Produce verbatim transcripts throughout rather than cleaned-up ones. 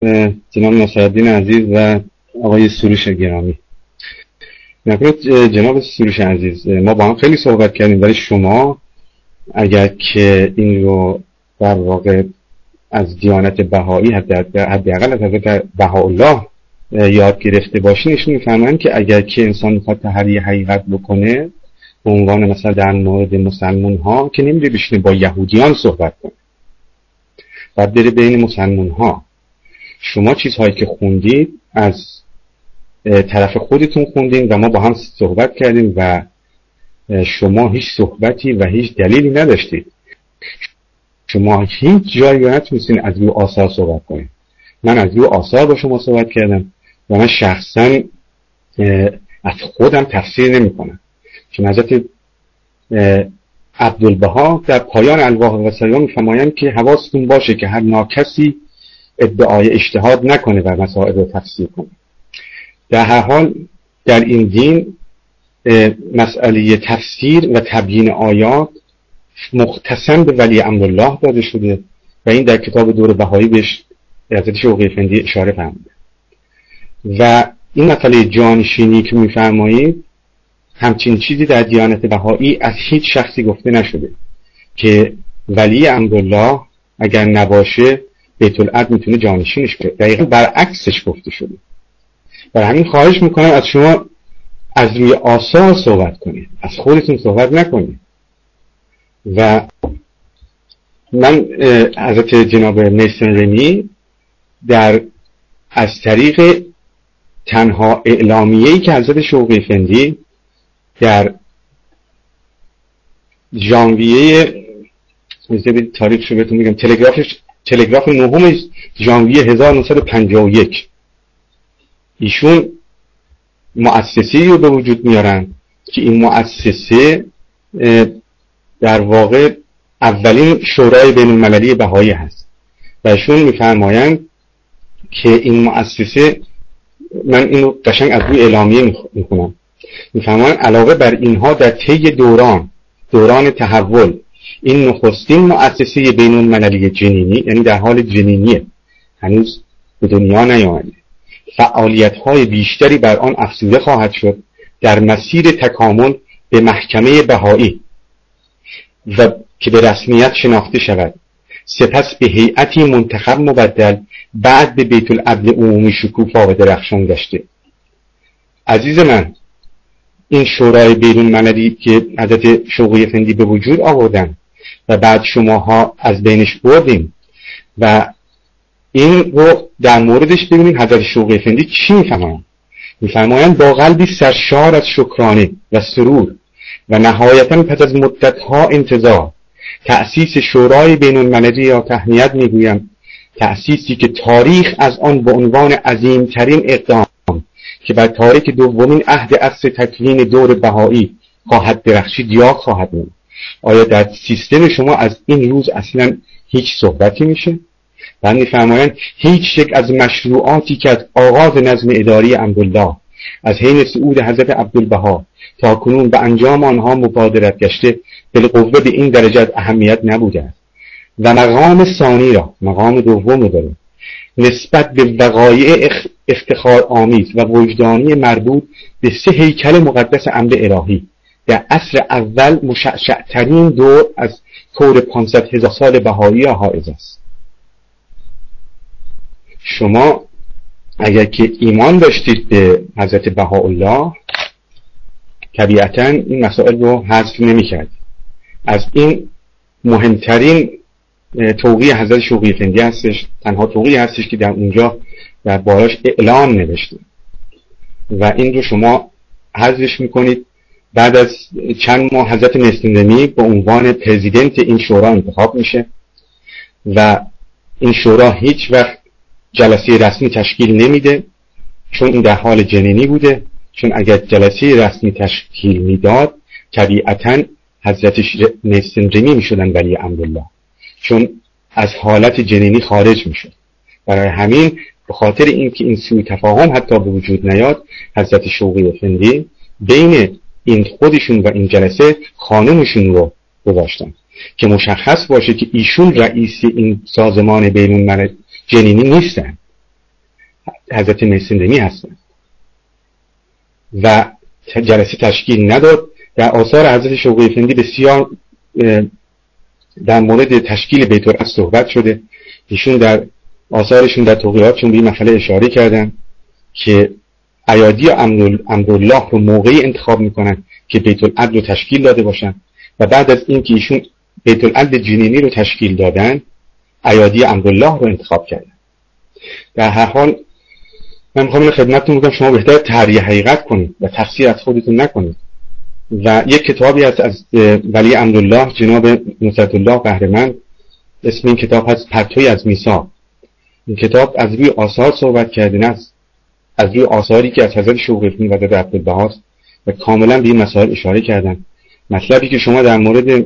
جناب نصرالدین عزیز و آقای سروش گرامی. نکنید جناب سروش عزیز، ما با هم خیلی صحبت کردیم، ولی شما اگر که این رو در واقع از دیانت بهایی حداقل از حضرت بهاءالله یاد گرفته باشین، ایشون میفهمن که اگر که انسان میخواد تحری حقیقت بکنه به عنوان مثلا در مورد مسلمان ها که نمیره بشینه با یهودیان صحبت کنه، باید بره بین مسلمان ها. شما چیزهایی که خوندید از طرف خودتون خوندین و ما با هم صحبت کردیم و شما هیچ صحبتی و هیچ دلیلی نداشتید. شما هیچ جایی نتونستین از روی آثار صحبت کنید. من از روی آثار با شما صحبت کردم و من شخصا از خودم تفسیر نمی کنم، چون حضرت عبدالبها در پایان الواح و سریان می‌فرمایند که حواستون باشه که هر ناکسی ادعای اجتهاد نکنه و مسائل رو تفسیر کنه. در هر حال در این دین مسئله تفسیر و تبیین آیات مختصاً به ولی امرالله داده شده و این در کتاب دور بهایی بهش حضرت شوقی افندی اشاره فرموده. و این مسئله جانشینی که می‌فرمایید، همچین چیزی در دیانت بهایی از هیچ شخصی گفته نشده که ولی امرالله اگر نباشه بیت العدل میتونه جانشینش کنه. دقیقاً برعکسش گفته شده. برای همین خواهش میکنم از شما از روی آثار صحبت کنید، از خودتون صحبت نکنید. و من حضرت جناب میسن رمی در از طریق تنها اعلامیه‌ای که حضرت شوقی افندی در ژانویه مثل تاریخ رو بهتون میگم، تلگرافش تلگراف نهم ژانویه هزار و نهصد و پنجاه و یک ایشون مؤسسه‌ای رو به وجود میارن که این مؤسسه در واقع اولین شورای بین المللی بهایی هست و ایشون میفرمایند که این مؤسسه، من اینو قشنگ از روی اعلامیه میخونم، میفرمایند علاوه بر اینها در طی دوران دوران تحول این نخستین مؤسسه بین المللی جنینی، یعنی در حال جنینیه، هنوز به دنیا نیامده، فعالیت‌های بیشتری بر آن افزوده خواهد شد در مسیر تکامل به محکمه بهایی و که به رسمیت شناخته شود، سپس به هیئتی منتخب مبدل بعد به بیت العدل عمومی شکوفا و درخشان گشته. عزیز من، این شورای بین المللی که حضرت شوقی افندی به وجود آوردن و بعد شماها از بینش بردیم و این رو در موردش ببینید حضرت شوقی افندی چی میفرمایند. میفرمایند با قلبی سرشار از شکرانه و سرور و نهایتاً پس از مدتها انتظار تأسیس شورای بین المللی را تهنیت میگویم، تأسیسی که تاریخ از آن به عنوان عظیمترین اقدام که بر تاریخ دومین عهد عصر تکوین دور بهایی خواهد درخشید یاد خواهد بود. آیا در سیستم شما از این روز اصلا هیچ صحبتی میشه؟ و می‌فرمایند هیچ یک از مشروعاتی که از آغاز نظم اداری امرالله از حین صعود حضرت عبدالبها تا کنون به انجام آنها مبادرت گشته بالقوه به این درجه از اهمیت نبوده است. و مقام ثانی را، مقام دوم رو داره، نسبت به وقایع افتخار آمیز و وجدانی مربوط به سه هیکل مقدس امر الهی در عصر اول مشعشع‌ترین دور از کور پانصد هزار سال بهایی حائز است. شما اگر که ایمان داشتید به حضرت بهاءالله، طبیعتاً این مسائل رو حذف نمی‌کرد. از این مهمترین توقیع حضرت شوقی افندی هستش، تنها توقیع هستش که در اونجا در باراش اعلان نوشته و این رو شما حذفش میکنید. بعد از چند ماه حضرت نستندمی به عنوان پرزیدنت این شورا انتخاب میشه و این شورا هیچ وقت جلسه رسمی تشکیل نمیده، چون این در حال جنینی بوده. چون اگر جلسه رسمی تشکیل میداد طبیعتاً حضرت نستندمی میشدن ولی امرالله، چون از حالت جنینی خارج میشد. برای همین به خاطر اینکه این سوء تفاهم حتی به وجود نیاد، حضرت شوقی افندی بین این خودشون و این جلسه خانمشون رو گذاشتن که مشخص باشه که ایشون رئیس این سازمان بین المللی جنینی نیستن. حضرت میسندمی هستند و جلسه تشکیل نداد. در آثار حضرت شوقی افندی بسیار در مورد تشکیل بیت العدل صحبت شده. ایشون در آثارشون در توقیعاتشون به این مسئله اشاره کردن که ایادی امرالله رو موقعی انتخاب میکنن که بیت العدل رو تشکیل داده باشن و بعد از این که ایشون بیت العدل جنینی رو تشکیل دادن ایادی امرالله رو انتخاب کردن. در هر حال من میخوام خدمتتون بگم شما بهتر تحریه حقیقت کنید و تفسیر از خودتون نکنید. و یک کتابی هست از ولی امرالله جناب نصرت الله بهرمند، اسم این کتاب هست پرتوی از میثاق. این کتاب از روی آثار صحبت کردن است، از روی آثاری که از حضرت شوقی افندی و حضرت عبدالبها است و کاملا به این مسائل اشاره کردن. مطلبی که شما در مورد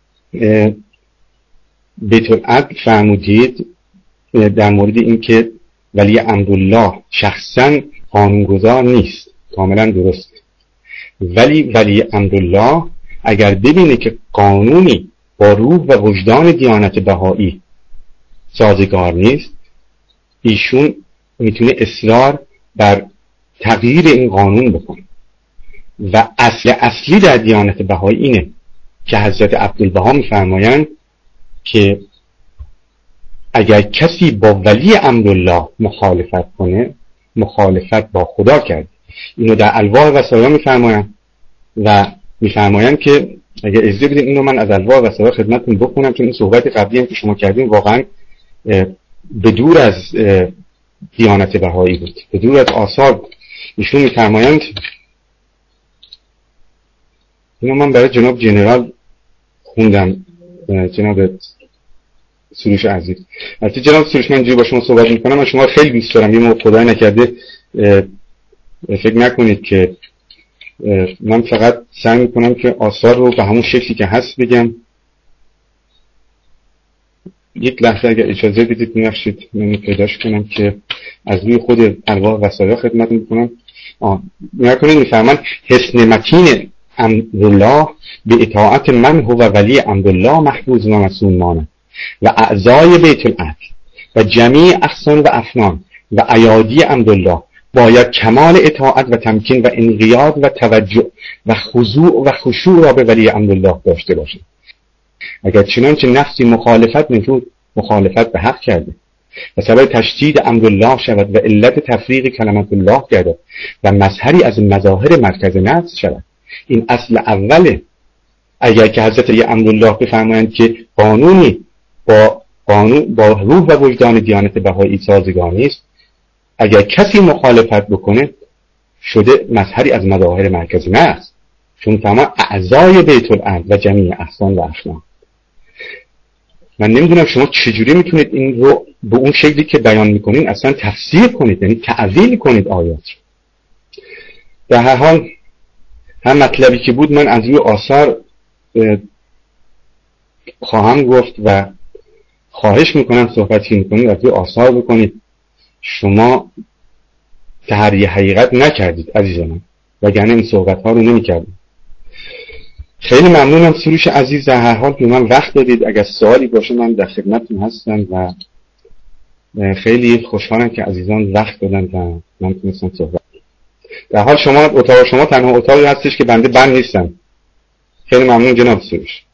بیت العدل فرمودید در مورد این که ولی امرالله شخصا قانونگذار نیست، کاملا درست، ولی ولی امرالله اگر ببینه که قانونی با روح و وجدان دیانت بهایی سازگار نیست، ایشون میتونه اصرار بر تغییر این قانون بکنه. و اصل اصلی در دیانت بهایی اینه که حضرت عبدالبها میفرمایند که اگر کسی با ولی امرالله مخالفت کنه مخالفت با خدا کرد. اینو در الواح وصایا میفرمایند و میفرمایند که اگر اجازه بدین اینو من از الواح وصایا خدمتتون بخونم، چون این صحبت قبلی هم که شما کردین واقعا به دور از دیانت بهایی بود، به دور از آثار بود. ایشون میفرمایند، اینو من برای جناب جنرال خوندم، جناب سروش عزیز. البته جناب سروش من اینجوری با شما صحبت میکنم، من شما خیلی دوست دارم، یه موقع خدای نکرده فکر نکنید که من فقط سعی میکنم که آثار رو به همون شکلی که هست بگم. یک لحظه اگر اجازه بدید میبخشید من پیداش کنم که از روی خود الواح وصایا خدمت میکنم. آه نکنید میفرمان حسن متین امرالله به اطاعت من هو ولی امرالله محفوظ و مسئول مانه و اعضای بیت العدل و جمیع احسان و افنان و ایادی امرالله باید کمال اطاعت و تمکین و انقیاد و توجه و خضوع و خشوع را به ولی امرالله داشته باشد. اگر چنانچه نفسی مخالفت نمود مخالفت به حق کرده و سبب تشدید امرالله شود و علت تفریق کلمت الله گردد و مظهری از مظاهر مرکز نفس شود. این اصل اوله. اگر که حضرت علی امرالله بفرمایند که قانونی با قانون با روح و وجدان دیانت بهایی سازگار نیست، اگر کسی مخالفت بکنه شده مظهری از مظاهر مرکز نفس، چون تمام اعضای بیت العدل و جمیع احسان و افنان. من نمیدونم شما چجوری میتونید این رو به اون شکلی که بیان میکنین اصلا تفسیر کنید، یعنی تعویل کنید آیات. در هر حال هم مطلبی که بود من از روی آثار خواهم گفت و خواهش میکنم صحبتی میکنید از روی آثار بکنید. شما تحریه حقیقت نکردید عزیزان، وگرنه این صحبت ها رو نمیکردید. خیلی ممنونم سروش عزیز، در هر حال که من وقت دادید. اگر سوالی باشه من در خدمتتون هستم و خیلی خوشحالم که عزیزان وقت دادن و من تونستم صحبت. در حال شما اتاق شما تنها اتاقی هستش که بنده بند نیستم. خیلی ممنون جناب سروش.